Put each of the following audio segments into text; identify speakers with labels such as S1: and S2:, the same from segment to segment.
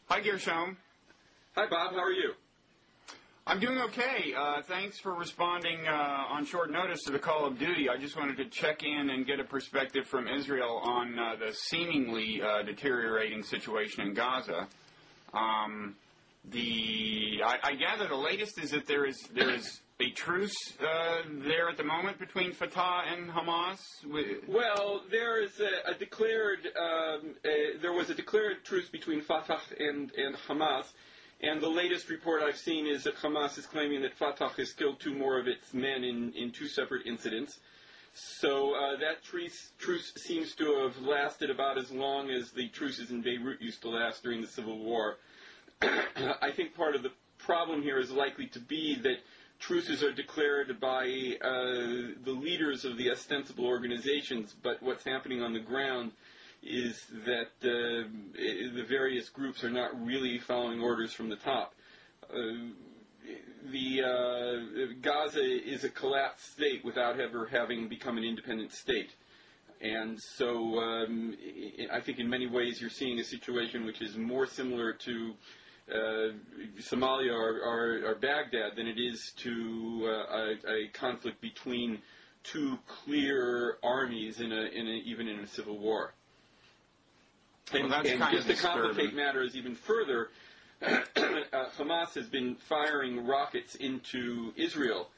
S1: Hi, Gershom.
S2: Hi, Bob. How are you?
S1: I'm doing okay. Thanks for responding on short notice to the call of duty. I just wanted to check in and get a perspective from Israel on the seemingly deteriorating situation in Gaza. I gather the latest is that there is a truce there at the moment between Fatah and Hamas.
S2: Well, there is a declared there was a declared truce between Fatah and Hamas. And the latest report I've seen is that Hamas is claiming that Fatah has killed two more of its men in two separate incidents. So that truce seems to have lasted about as long as the truces in Beirut used to last during the Civil War. I think part of the problem here is likely to be that truces are declared by the leaders of the ostensible organizations, but what's happening on the ground is that the various groups are not really following orders from the top. Gaza is a collapsed state without ever having become an independent state. And so I think in many ways you're seeing a situation which is more similar to Somalia or Baghdad than it is to a conflict between two clear armies even in a civil war. And just to complicate matters even further, Hamas has been firing rockets into Israel,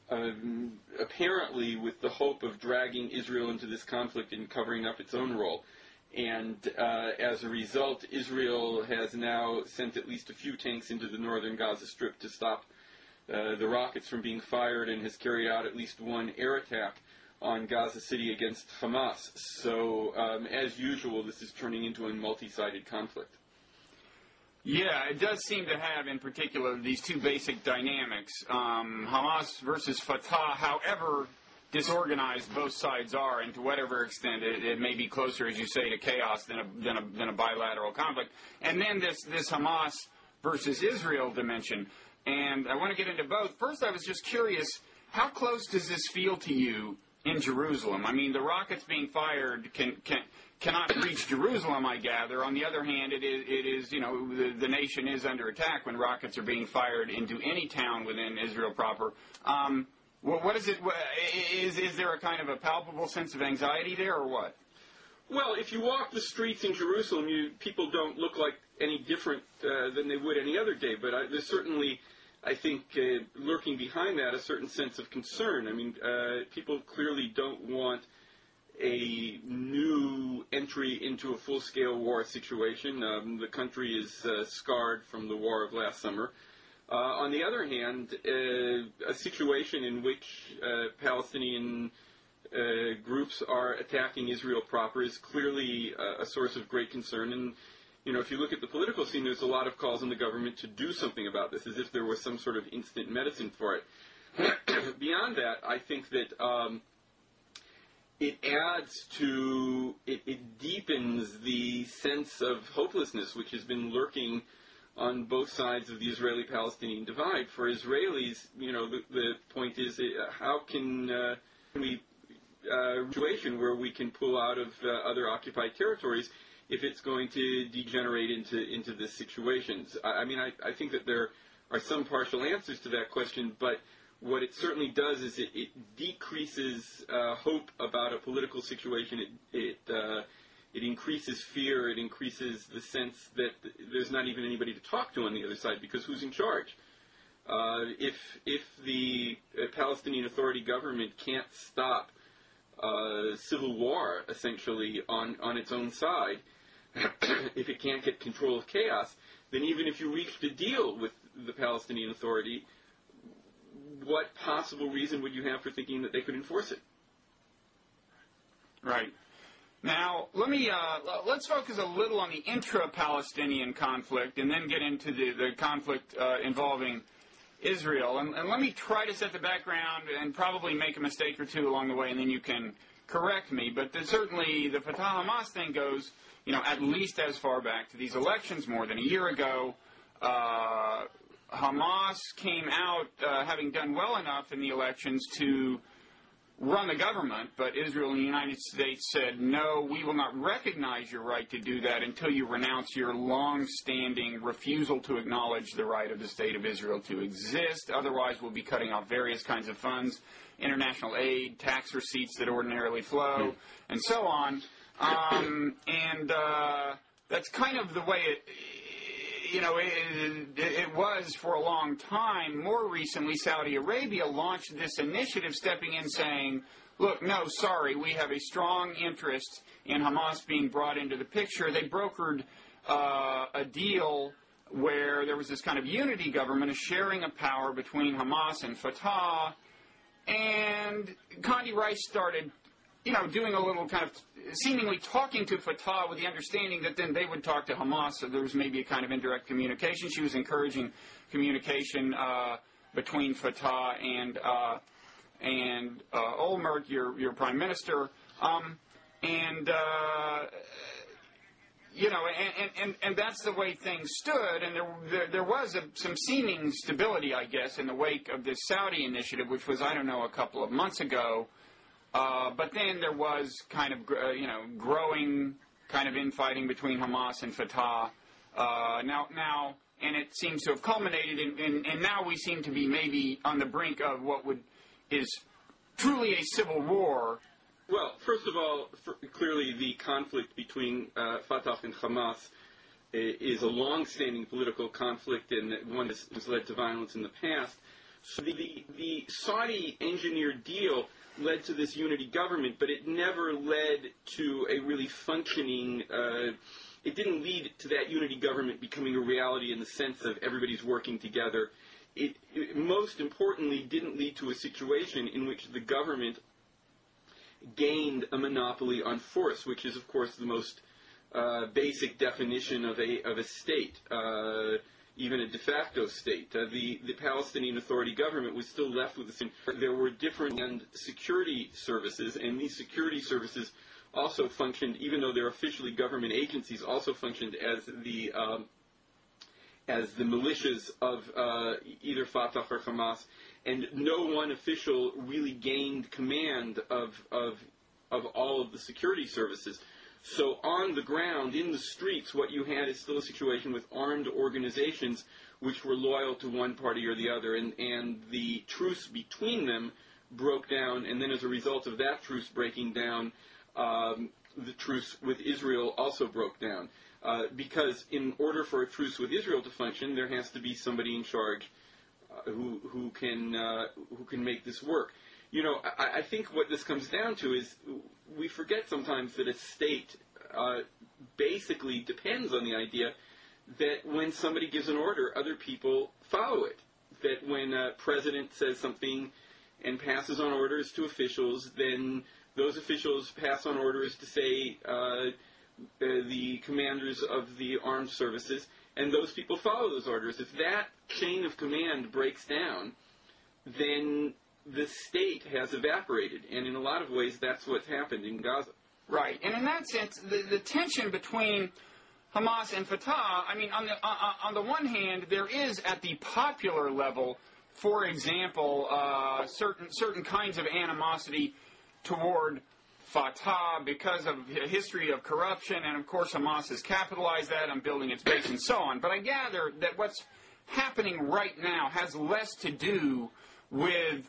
S2: apparently with the hope of dragging Israel into this conflict and covering up its own role. And as a result, Israel has now sent at least a few tanks into the northern Gaza Strip to stop the rockets from being fired, and has carried out at least one air attack on Gaza City against Hamas. So, as usual, this is turning into a multi-sided conflict.
S1: Yeah, it does seem to have, in particular, these two basic dynamics. Hamas versus Fatah, however disorganized both sides are, and to whatever extent it may be closer, as you say, to chaos than a bilateral conflict. And then this Hamas versus Israel dimension. And I want to get into both. First, I was just curious, how close does this feel to you in Jerusalem? I mean, the rockets being fired cannot reach Jerusalem, I gather. On the other hand, it is the nation is under attack when rockets are being fired into any town within Israel proper. What is it? Is there a kind of a palpable sense of anxiety there, or what?
S2: Well, if you walk the streets in Jerusalem, people don't look like any different than they would any other day. But there's certainly, I think, lurking behind that a certain sense of concern. I mean, people clearly don't want a new entry into a full-scale war situation. The country is scarred from the war of last summer. On the other hand, a situation in which Palestinian groups are attacking Israel proper is clearly a source of great concern. And, if you look at the political scene, there's a lot of calls on the government to do something about this, as if there was some sort of instant medicine for it. Beyond that, I think that it deepens the sense of hopelessness which has been lurking on both sides of the Israeli-Palestinian divide. For Israelis, the point is, how can we a situation where we can pull out of other occupied territories if it's going to degenerate into this situation? I think that there are some partial answers to that question, but what it certainly does is it decreases hope about a political situation. It increases fear. It increases the sense that there's not even anybody to talk to on the other side, because who's in charge? If the Palestinian Authority government can't stop civil war, essentially, on its own side, if it can't get control of chaos, then even if you reached a deal with the Palestinian Authority, what possible reason would you have for thinking that they could enforce it?
S1: Right. Now, let's focus a little on the intra-Palestinian conflict and then get into the conflict involving Israel. And let me try to set the background and probably make a mistake or two along the way, and then you can correct me. But certainly the Fatah-Hamas thing goes, at least as far back to these elections more than a year ago. Hamas came out having done well enough in the elections to run the government, but Israel and the United States said, no, we will not recognize your right to do that until you renounce your long-standing refusal to acknowledge the right of the State of Israel to exist. Otherwise, we'll be cutting off various kinds of funds, international aid, tax receipts that ordinarily flow, and so on. That's kind of the way it was for a long time. More recently, Saudi Arabia launched this initiative, stepping in saying, look, no, sorry, we have a strong interest in Hamas being brought into the picture. They brokered a deal where there was this kind of unity government, a sharing of power between Hamas and Fatah, and Condi Rice started doing a little kind of seemingly talking to Fatah with the understanding that then they would talk to Hamas, so there was maybe a kind of indirect communication. She was encouraging communication between Fatah and Olmert, your prime minister, and that's the way things stood, and there was some seeming stability, I guess, in the wake of this Saudi initiative, which was, I don't know, a couple of months ago. But then there was kind of, growing kind of infighting between Hamas and Fatah. Now, and it seems to have culminated and now we seem to be maybe on the brink of what is truly a civil war.
S2: Well, first of all, clearly the conflict between Fatah and Hamas is a long-standing political conflict, and one that has led to violence in the past. So the Saudi-engineered deal led to this unity government, but it never led to a really functioning, it didn't lead to that unity government becoming a reality in the sense of everybody's working together. It most importantly didn't lead to a situation in which the government gained a monopoly on force, which is, of course, the most basic definition of a state. Even a de facto state. The Palestinian Authority government was still left with the same. There were different security services, and these security services also functioned, even though they're officially government agencies, also functioned as the militias of either Fatah or Hamas, and no one official really gained command of all of the security services. So on the ground, in the streets, what you had is still a situation with armed organizations which were loyal to one party or the other, and the truce between them broke down, and then as a result of that truce breaking down, the truce with Israel also broke down. Because in order for a truce with Israel to function, there has to be somebody in charge who can make this work. I think what this comes down to is we forget sometimes that a state basically depends on the idea that when somebody gives an order, other people follow it. That when a president says something and passes on orders to officials, then those officials pass on orders to, say, the commanders of the armed services, and those people follow those orders. If that chain of command breaks down, then the state has evaporated, and in a lot of ways that's what's happened in Gaza.
S1: Right, and in that sense, the tension between Hamas and Fatah, I mean, on the one hand, there is at the popular level, for example, certain kinds of animosity toward Fatah because of a history of corruption, and of course Hamas has capitalized that on building its base and so on. But I gather that what's happening right now has less to do with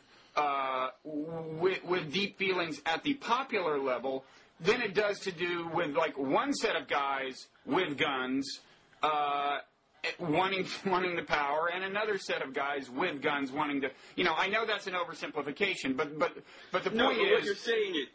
S1: deep feelings at the popular level than it does to do with, like, one set of guys with guns wanting the power, and another set of guys with guns wanting to. I know that's an oversimplification, but the point is,
S2: what you're saying is,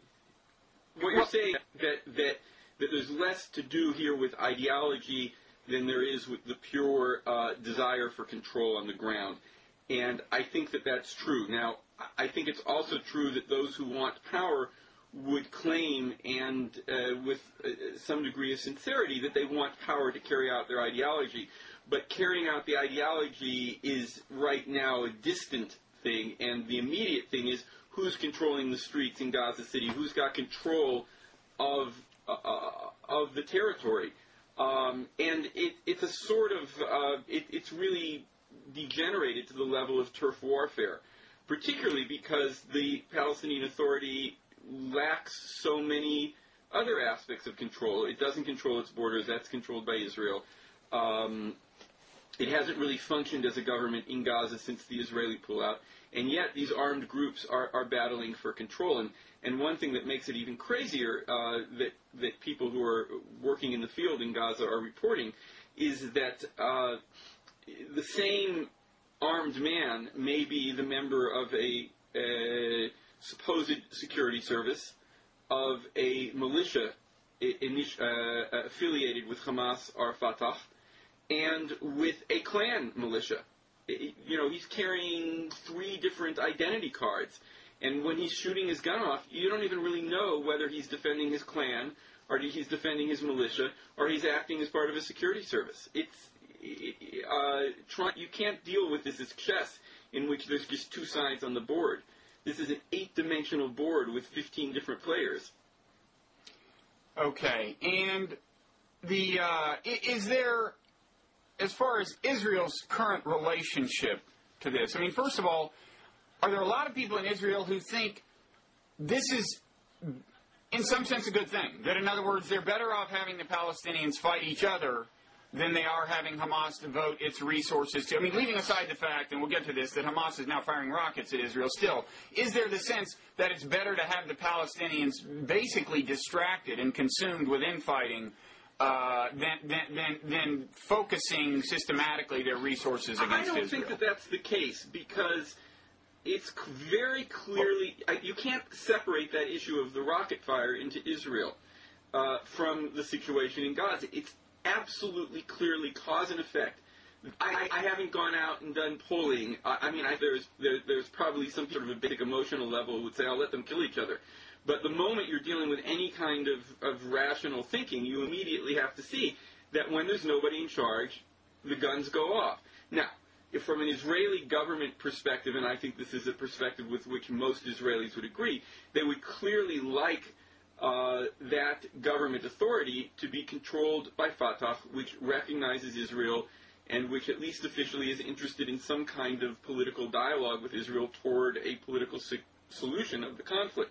S2: that there's less to do here with ideology than there is with the pure desire for control on the ground. And I think that that's true. Now, I think it's also true that those who want power would claim, and with some degree of sincerity, that they want power to carry out their ideology. But carrying out the ideology is right now a distant thing, and the immediate thing is who's controlling the streets in Gaza City, who's got control of the territory. And it's a sort of, it's really degenerated to the level of turf warfare. particularly because the Palestinian Authority lacks so many other aspects of control. It doesn't control its borders. That's controlled by Israel. It hasn't really functioned as a government in Gaza since the Israeli pullout, and yet these armed groups are battling for control. And one thing that makes it even crazier that people who are working in the field in Gaza are reporting is that the same armed man may be the member of a supposed security service, of a militia affiliated with Hamas or Fatah, and with a clan militia. He's carrying 3 different identity cards. And when he's shooting his gun off, you don't even really know whether he's defending his clan, or he's defending his militia, or he's acting as part of a security service. You can't deal with this as chess, in which there's just 2 sides on the board. This is an 8-dimensional board with 15 different players.
S1: Okay, and is there, as far as Israel's current relationship to this, I mean, first of all, are there a lot of people in Israel who think this is, in some sense, a good thing? That, in other words, they're better off having the Palestinians fight each other than they are having Hamas devote its resources to, I mean, leaving aside the fact, and we'll get to this, that Hamas is now firing rockets at Israel still, is there the sense that it's better to have the Palestinians basically distracted and consumed with infighting than focusing systematically their resources against Israel?
S2: I don't think that that's the case, because it's very clearly, you can't separate that issue of the rocket fire into Israel from the situation in Gaza. It's absolutely clearly cause and effect. I haven't gone out and done polling. There's probably some sort of a big emotional level would say, I'll let them kill each other. But the moment you're dealing with any kind of rational thinking, you immediately have to see that when there's nobody in charge, the guns go off. Now, if from an Israeli government perspective, and I think this is a perspective with which most Israelis would agree, they would clearly like that government authority to be controlled by Fatah, which recognizes Israel and which at least officially is interested in some kind of political dialogue with Israel toward a political solution of the conflict.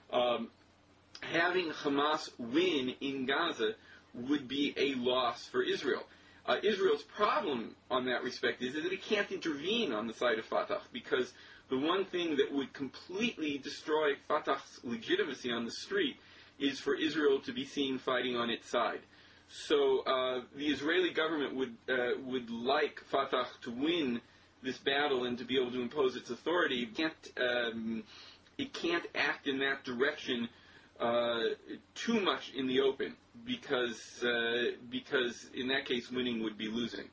S2: Having Hamas win in Gaza would be a loss for Israel. Israel's problem on that respect is that it can't intervene on the side of Fatah, because the one thing that would completely destroy Fatah's legitimacy on the street is for Israel to be seen fighting on its side. So the Israeli government would like Fatah to win this battle and to be able to impose its authority. It can't act in that direction too much in the open, because in that case winning would be losing.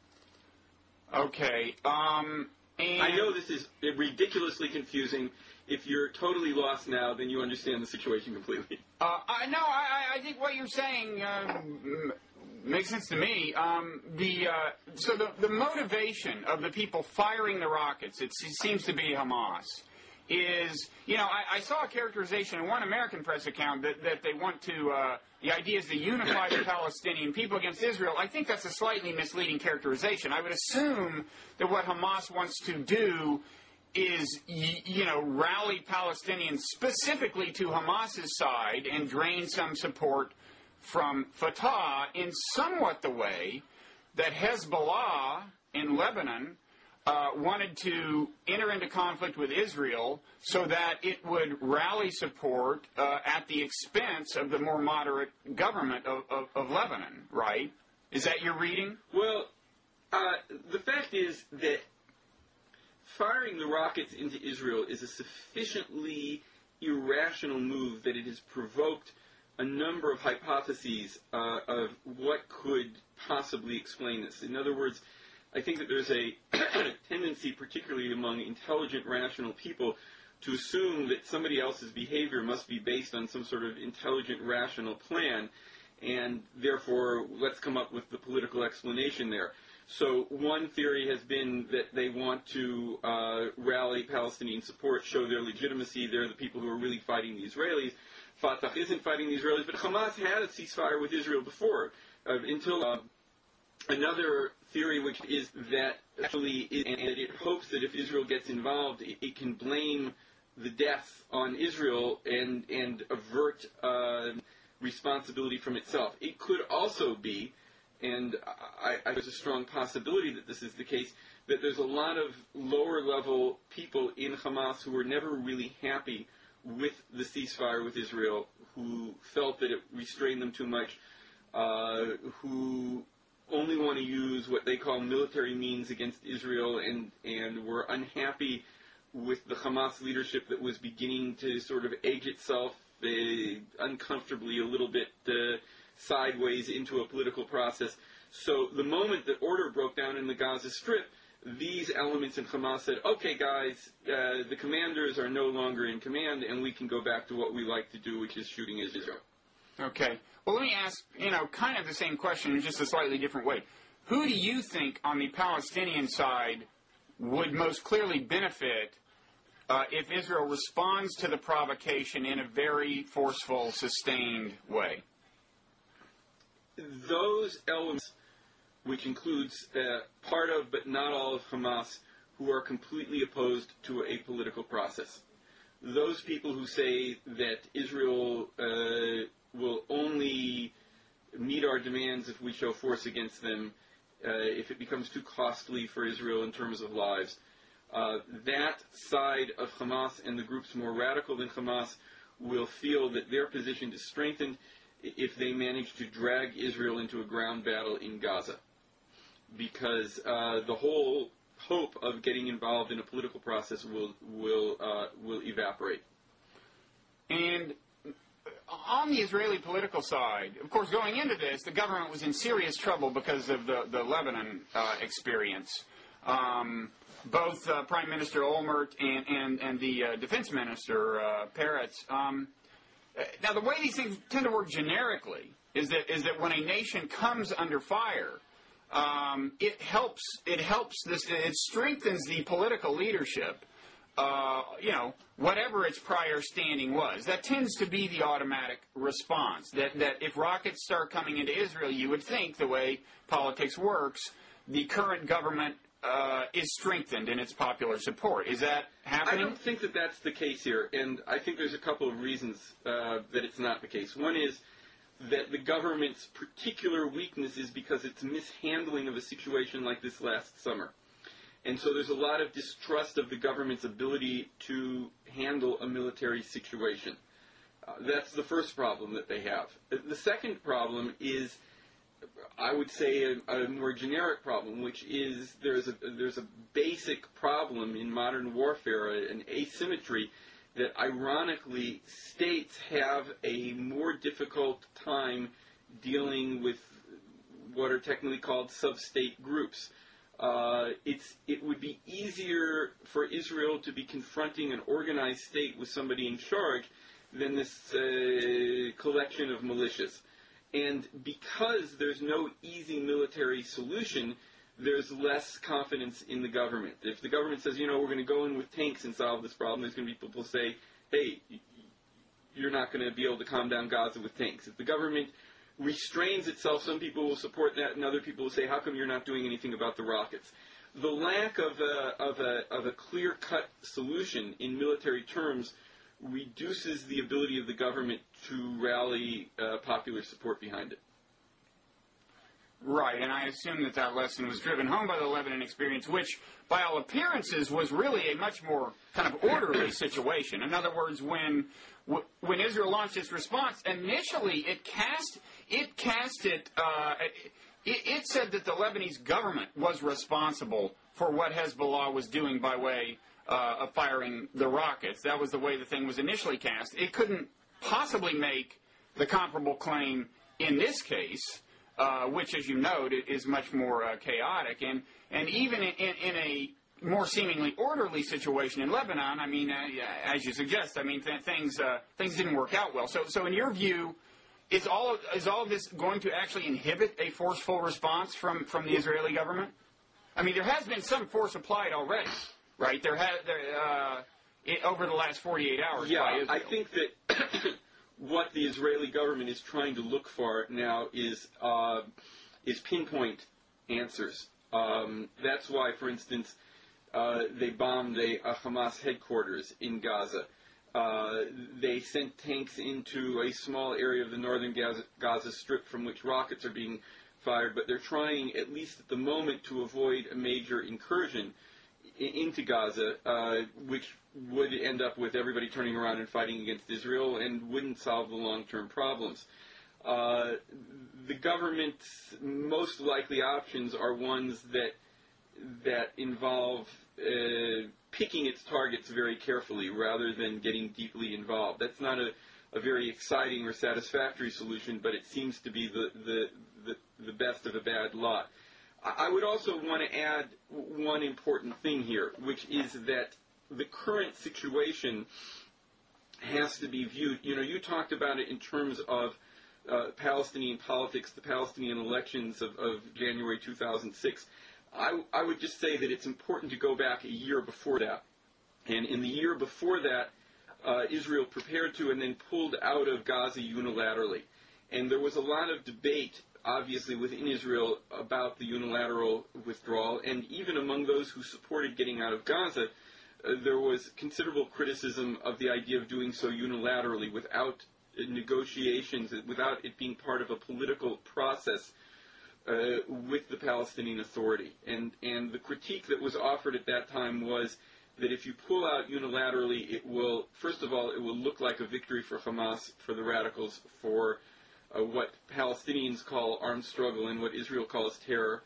S1: Okay. And
S2: I know this is ridiculously confusing. If you're totally lost now, then you understand the situation completely.
S1: I think what you're saying makes sense to me. So the motivation of the people firing the rockets, it seems to be Hamas, is, I saw a characterization in one American press account that they want to, the idea is to unify the Palestinian people against Israel. I think that's a slightly misleading characterization. I would assume that what Hamas wants to do is, rally Palestinians specifically to Hamas's side and drain some support from Fatah in somewhat the way that Hezbollah in Lebanon wanted to enter into conflict with Israel so that it would rally support at the expense of the more moderate government of Lebanon, right? Is that your reading?
S2: Well, the fact is that firing the rockets into Israel is a sufficiently irrational move that it has provoked a number of hypotheses of what could possibly explain this. In other words, I think that there's a tendency, particularly among intelligent, rational people, to assume that somebody else's behavior must be based on some sort of intelligent, rational plan, and therefore let's come up with the political explanation there. So one theory has been that they want to rally Palestinian support, show their legitimacy. They're the people who are really fighting the Israelis. Fatah isn't fighting the Israelis, but Hamas had a ceasefire with Israel before, until another theory, which is that actually, and it hopes that if Israel gets involved, it can blame the death on Israel and avert responsibility from itself. It could also be, and there's a strong possibility that this is the case, that there's a lot of lower-level people in Hamas who were never really happy with the ceasefire with Israel, who felt that it restrained them too much, who only want to use what they call military means against Israel and were unhappy with the Hamas leadership that was beginning to sort of edge itself uncomfortably a little bit sideways into a political process. So the moment that order broke down in the Gaza Strip, these elements in Hamas said, okay, guys, the commanders are no longer in command, and we can go back to what we like to do, which is shooting Israel.
S1: Okay. Well, let me ask, kind of the same question in just a slightly different way. Who do you think on the Palestinian side would most clearly benefit if Israel responds to the provocation in a very forceful, sustained way?
S2: Those elements, which includes part of but not all of Hamas, who are completely opposed to a political process. Those people who say that Israel will only meet our demands if we show force against them, if it becomes too costly for Israel in terms of lives. That side of Hamas and the groups more radical than Hamas will feel that their position is strengthened if they manage to drag Israel into a ground battle in Gaza. Because the whole hope of getting involved in a political process will evaporate.
S1: And on the Israeli political side, of course, going into this, the government was in serious trouble because of the Lebanon experience. Both Prime Minister Olmert and the Defense Minister Peretz. Now, the way these things tend to work generically is that when a nation comes under fire, it strengthens the political leadership. Whatever its prior standing was. That tends to be the automatic response. That if rockets start coming into Israel, you would think, the way politics works, the current government is strengthened in its popular support. Is that happening?
S2: I don't think that that's the case here, and I think there's a couple of reasons that it's not the case. One is that the government's particular weakness is because its mishandling of a situation like this last summer. And so there's a lot of distrust of the government's ability to handle a military situation. That's the first problem that they have. The second problem is, I would say, a more generic problem, which is there's a basic problem in modern warfare, an asymmetry, that ironically states have a more difficult time dealing with what are technically called sub-state groups. It would be easier for Israel to be confronting an organized state with somebody in charge than this collection of militias. And because there's no easy military solution, there's less confidence in the government. If the government says, we're going to go in with tanks and solve this problem, there's going to be people who say, hey, you're not going to be able to calm down Gaza with tanks. If the government restrains itself, some people will support that, and other people will say, how come you're not doing anything about the rockets? The lack of a clear-cut solution in military terms reduces the ability of the government to rally popular support behind it.
S1: Right, and I assume that lesson was driven home by the Lebanon experience, which, by all appearances, was really a much more kind of orderly situation. In other words, when Israel launched its response, initially it said that the Lebanese government was responsible for what Hezbollah was doing by way of firing the rockets. That was the way the thing was initially cast. It couldn't possibly make the comparable claim in this case, which, as you note, is much more chaotic. And even in a more seemingly orderly situation in Lebanon, I mean, as you suggest, I mean, things didn't work out well. So in your view, is all of this going to actually inhibit a forceful response from the Israeli government? I mean, there has been some force applied already, right? Over the last 48 hours by Israel.
S2: I think that what the Israeli government is trying to look for now is pinpoint answers. That's why, for instance, they bombed a Hamas headquarters in Gaza. They sent tanks into a small area of the northern Gaza Strip from which rockets are being fired, but they're trying, at least at the moment, to avoid a major incursion into Gaza, which would end up with everybody turning around and fighting against Israel and wouldn't solve the long-term problems. The government's most likely options are ones that involve picking its targets very carefully rather than getting deeply involved. That's not a very exciting or satisfactory solution, but it seems to be the best of a bad lot. I would also want to add one important thing here, which is that the current situation has to be viewed. You talked about it in terms of Palestinian politics, the Palestinian elections of January 2006. I would just say that it's important to go back a year before that. And in the year before that, Israel prepared to and then pulled out of Gaza unilaterally. And there was a lot of debate, obviously, within Israel about the unilateral withdrawal. And even among those who supported getting out of Gaza, there was considerable criticism of the idea of doing so unilaterally without negotiations, without it being part of a political process with the Palestinian Authority. And the critique that was offered at that time was that if you pull out unilaterally, it will, first of all, it will look like a victory for Hamas, for the radicals, for what Palestinians call armed struggle and what Israel calls terror,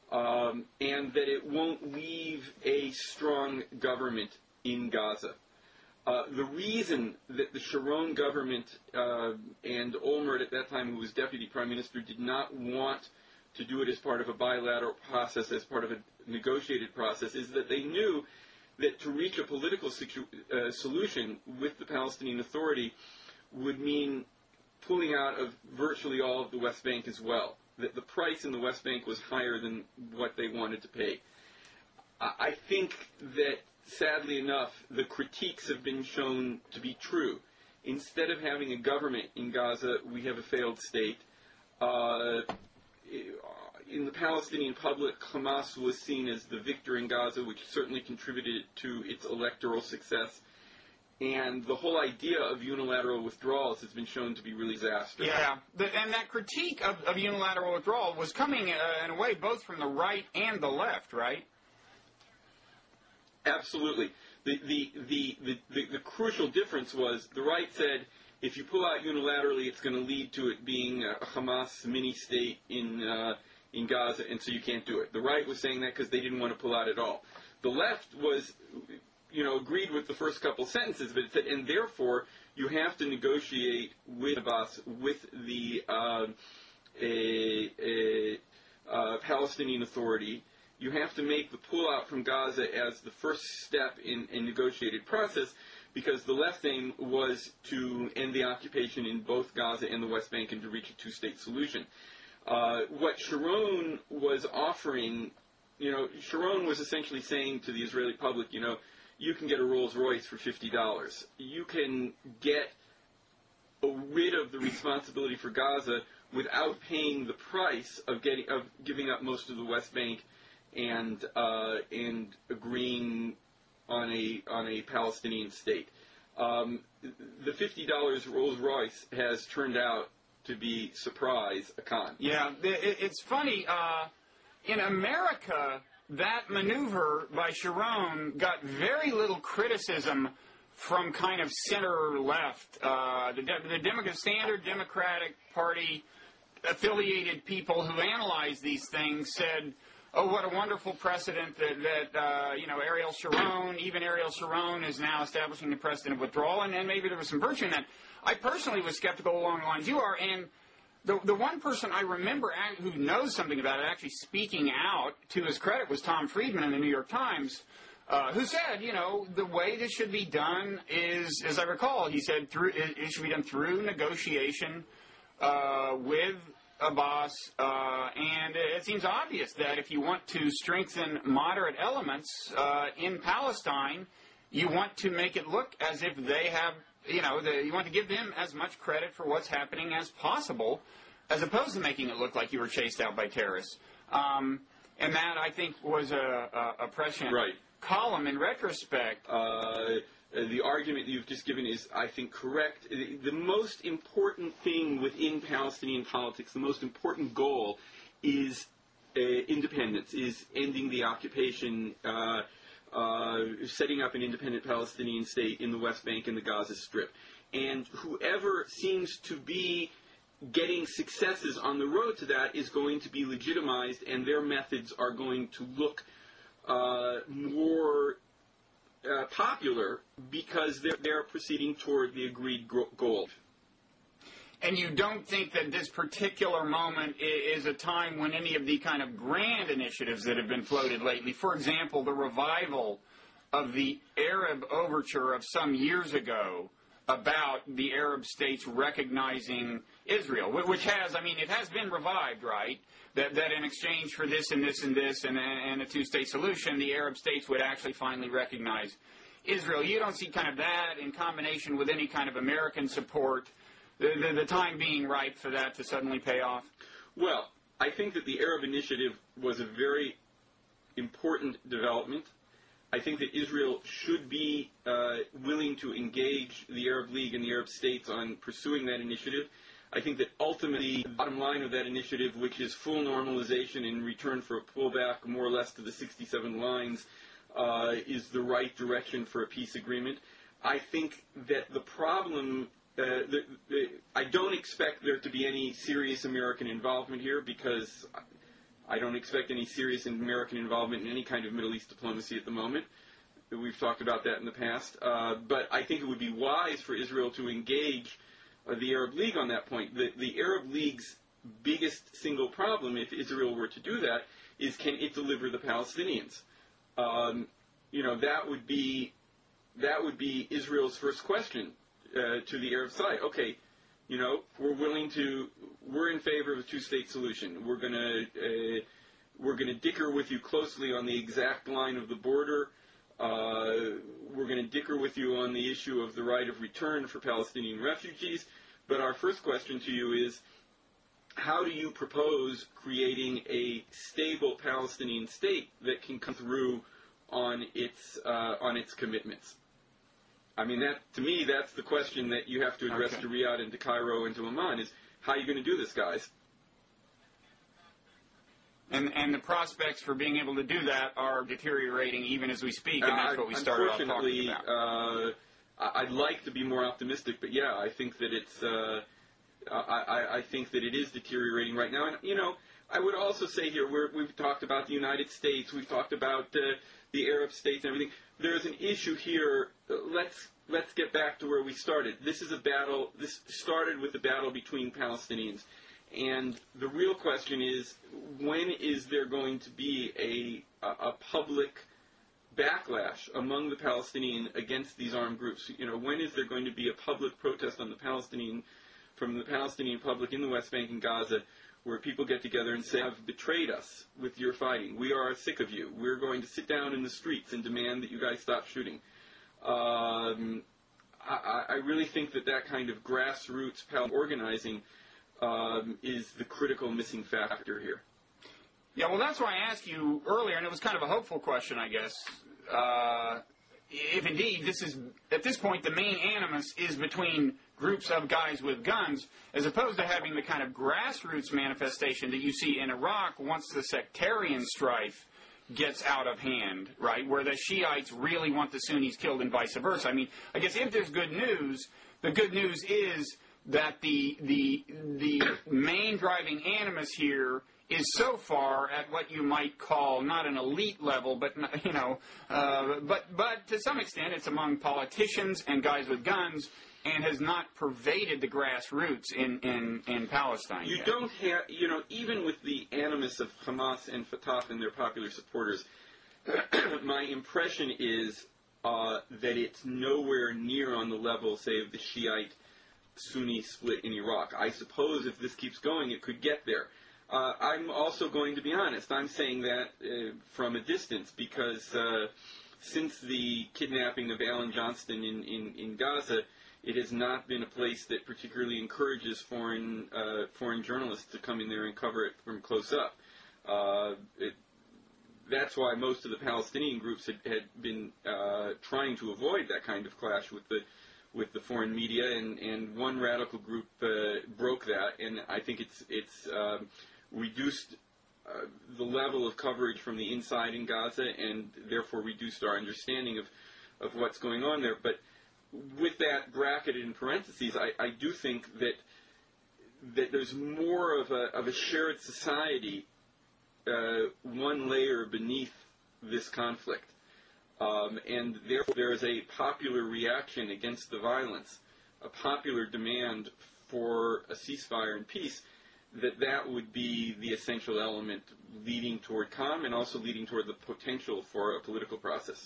S2: and that it won't leave a strong government in Gaza. The reason that the Sharon government and Olmert at that time, who was deputy prime minister, did not want to do it as part of a bilateral process, as part of a negotiated process, is that they knew that to reach a political solution with the Palestinian Authority would mean pulling out of virtually all of the West Bank as well. That the price in the West Bank was higher than what they wanted to pay. I think that, sadly enough, the critiques have been shown to be true. Instead of having a government in Gaza, we have a failed state. In the Palestinian public, Hamas was seen as the victor in Gaza, which certainly contributed to its electoral success. And the whole idea of unilateral withdrawals has been shown to be really disastrous.
S1: Yeah, and that critique of unilateral withdrawal was coming, in a way, both from the right and the left, right?
S2: Absolutely. The crucial difference was the right said, if you pull out unilaterally, it's going to lead to it being a Hamas mini-state in Gaza, and so you can't do it. The right was saying that because they didn't want to pull out at all. The left was, agreed with the first couple sentences, but it said, and therefore you have to negotiate with Abbas, with the Palestinian Authority. You have to make the pullout from Gaza as the first step in a negotiated process, because the left aim was to end the occupation in both Gaza and the West Bank and to reach a two-state solution. What Sharon was offering, Sharon was essentially saying to the Israeli public, you can get a Rolls Royce for $50. You can get rid of the responsibility for Gaza without paying the price of giving up most of the West Bank and agreeing on a Palestinian state. The $50 Rolls Royce has turned out to be, surprise, a con.
S1: Yeah, it's funny. In America, that maneuver by Sharon got very little criticism from kind of center-left. The Standard Democratic Party affiliated people who analyzed these things said, oh, what a wonderful precedent that Ariel Sharon is now establishing the precedent of withdrawal, and maybe there was some virtue in that. I personally was skeptical along the lines you are, and the one person I remember who knows something about it actually speaking out, to his credit, was Tom Friedman in the New York Times, who said, the way this should be done is, as I recall, he said it should be done through negotiation with Abbas, and it seems obvious that if you want to strengthen moderate elements in Palestine, you want to make it look as if they have, you want to give them as much credit for what's happening as possible, as opposed to making it look like you were chased out by terrorists. And And that, I think, was a prescient
S2: Right.
S1: column in retrospect.
S2: The argument that you've just given is, I think, correct. The most important thing within Palestinian politics, the most important goal, is independence, is ending the occupation, setting up an independent Palestinian state in the West Bank and the Gaza Strip. And whoever seems to be getting successes on the road to that is going to be legitimized, and their methods are going to look more popular because they're proceeding toward the agreed goal.
S1: And you don't think that this particular moment is a time when any of the kind of grand initiatives that have been floated lately, for example, the revival of the Arab overture of some years ago about the Arab states recognizing Israel, which has, I mean, it has been revived, right? That in exchange for this and this and this and a two-state solution, the Arab states would actually finally recognize Israel. You don't see kind of that in combination with any kind of American support, the time being ripe for that to suddenly pay off?
S2: Well, I think that the Arab initiative was a very important development. I think that Israel should be willing to engage the Arab League and the Arab states on pursuing that initiative. I think that ultimately the bottom line of that initiative, which is full normalization in return for a pullback more or less to the 67 lines, is the right direction for a peace agreement. I think that the problem, I don't expect there to be any serious American involvement here, because I don't expect any serious American involvement in any kind of Middle East diplomacy at the moment. We've talked about that in the past. But I think it would be wise for Israel to engage the Arab League on that point. The Arab League's biggest single problem, if Israel were to do that, is can it deliver the Palestinians? That would be Israel's first question to the Arab side. Okay, we're in favor of a two-state solution. We're gonna dicker with you closely on the exact line of the border. We're going to dicker with you on the issue of the right of return for Palestinian refugees. But our first question to you is, how do you propose creating a stable Palestinian state that can come through on its commitments? I mean, to me, that's the question that you have to address to Riyadh and to Cairo and to Amman, is how are you going to do this, guys?
S1: And the prospects for being able to do that are deteriorating even as we speak, and that's what we started off talking about.
S2: I'd like to be more optimistic, but yeah, I think that I think that it is deteriorating right now. And I would also say here, we've talked about the United States, we've talked about the Arab states and everything. There's an issue here. Let's get back to where we started. This is a battle. This started with the battle between Palestinians. And the real question is, when is there going to be a public backlash among the Palestinian against these armed groups? When is there going to be a public protest from the Palestinian public in the West Bank and Gaza, where people get together and say, "You have betrayed us with your fighting. We are sick of you. We're going to sit down in the streets and demand that you guys stop shooting." I really think that kind of grassroots organizing is the critical missing factor here.
S1: Yeah, well, that's why I asked you earlier, and it was kind of a hopeful question, I guess. If indeed this is, at this point, the main animus is between groups of guys with guns, as opposed to having the kind of grassroots manifestation that you see in Iraq once the sectarian strife gets out of hand, right, where the Shiites really want the Sunnis killed and vice versa. I mean, I guess if there's good news, the good news is that the main driving animus here is so far at what you might call not an elite level, but but to some extent it's among politicians and guys with guns, and has not pervaded the grassroots in Palestine.
S2: You don't have, even with the animus of Hamas and Fatah and their popular supporters, my impression is that it's nowhere near on the level, say, of the Shiite-Sunni split in Iraq. I suppose if this keeps going, it could get there. I'm also going to be honest. I'm saying that from a distance, because since the kidnapping of Alan Johnston in Gaza, it has not been a place that particularly encourages foreign journalists to come in there and cover it from close up. that's why most of the Palestinian groups had been trying to avoid that kind of clash with the foreign media, and one radical group broke that, and I think it's reduced the level of coverage from the inside in Gaza, and therefore reduced our understanding of what's going on there. But with that bracketed in parentheses, I do think that there's more of a shared society, one layer beneath this conflict. And therefore there is a popular reaction against the violence, a popular demand for a ceasefire and peace, that would be the essential element leading toward calm and also leading toward the potential for a political process.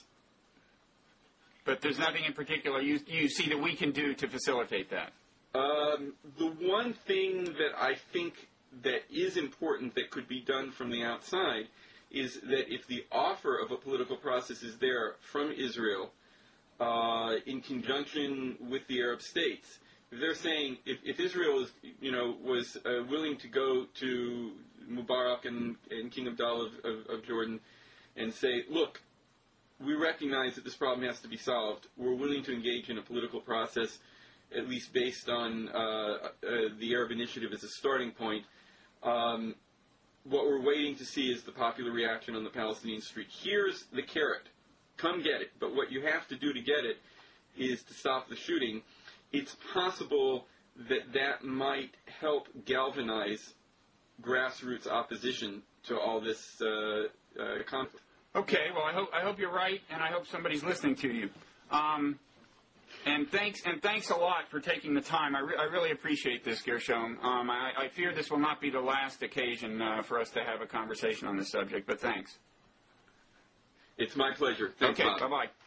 S1: But there's nothing in particular you see that we can do to facilitate that? The one thing that I think that is important that could be done from the outside is that if the offer of a political process is there from Israel in conjunction with the Arab states, if they're saying if Israel is, was willing to go to Mubarak and King Abdullah of Jordan and say, look, we recognize that this problem has to be solved. We're willing to engage in a political process, at least based on the Arab Initiative as a starting point. What we're waiting to see is the popular reaction on the Palestinian street. Here's the carrot. Come get it. But what you have to do to get it is to stop the shooting. It's possible that might help galvanize grassroots opposition to all this conflict. Okay, well, I hope you're right, and I hope somebody's listening to you. And thanks a lot for taking the time. I really appreciate this, Gershom. I fear this will not be the last occasion for us to have a conversation on this subject, but thanks. It's my pleasure. Thanks,
S2: okay, bye-bye.